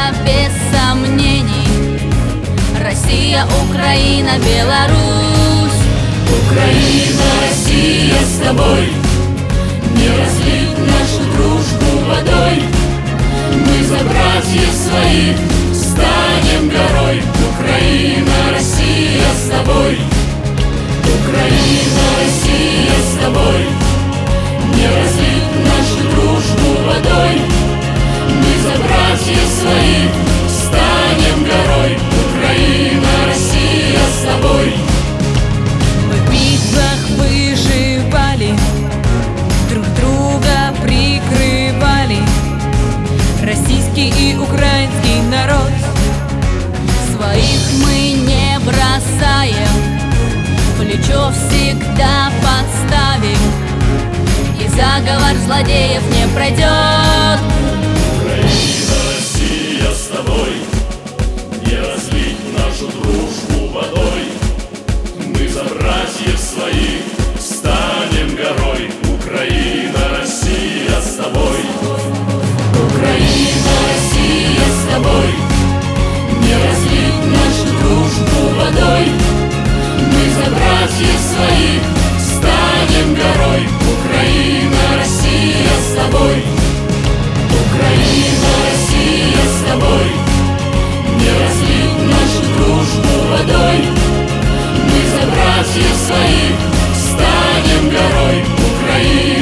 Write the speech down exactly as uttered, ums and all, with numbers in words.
победа без сомнений. Россия, Украина, Беларусь. Украина, Россия с тобой, не разлить нашу дружбу водой. Мы за братьев своих станем горой. Украина, Россия с тобой, Украина, Россия с тобой, не разлить нашу дружбу водой. Мы за братьев своих станем горой. Украина, Россия с тобой. Мы в битвах выживали, друг друга прикрывали. Российский и украинский народ, своих мы не бросаем, плечо всегда подставим, и заговор злодеев не пройдет. Украина, Россия с тобой, не разлить нашу дружбу водой. Мы за братьев своих станем горой. Украина, Россия с тобой, Украина, Россия с тобой, не разлить нашу дружбу водой. Мы за братьев своих станем горой. Украина, Россия с тобой, Украина, Россия с тобой, не разлить нашу дружбу водой. Мы за братьев своих станем горой. Украина.